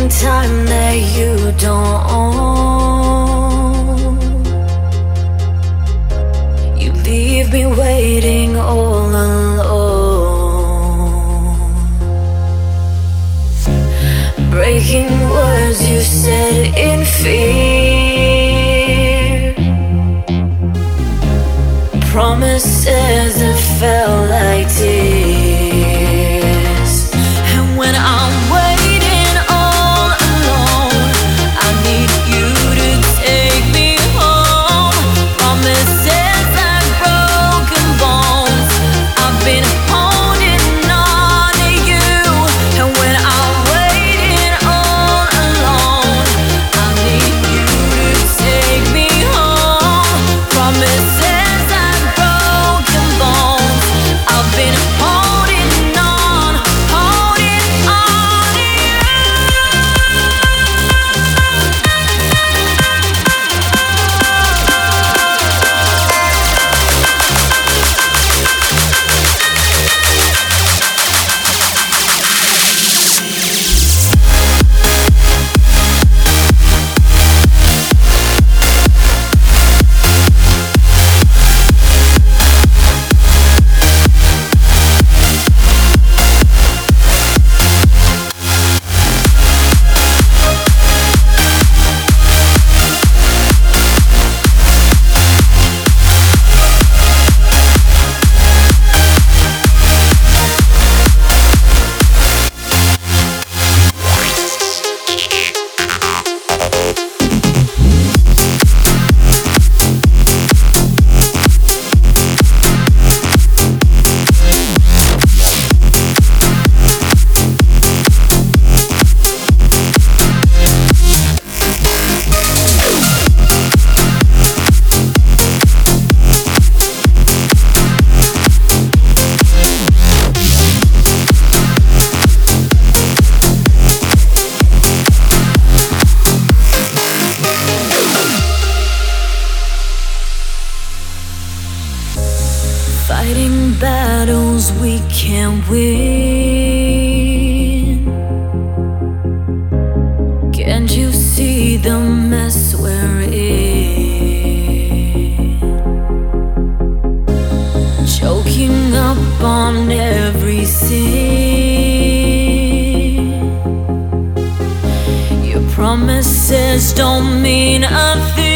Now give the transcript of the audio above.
time that you don't. You leave me waiting all alone. Breaking words you said in fear, promises that felt like tears. And when I'm waiting all alone, I need you to take me home. Promises like broken bones, I've been holding on to you. And when I'm waiting all alone, I need you to take me home. Promises like broken bones, I've been holding on to you. Fighting battles we can't win. Can't you see the mess we're in? Choking up on every sin. Your promises don't mean a thing.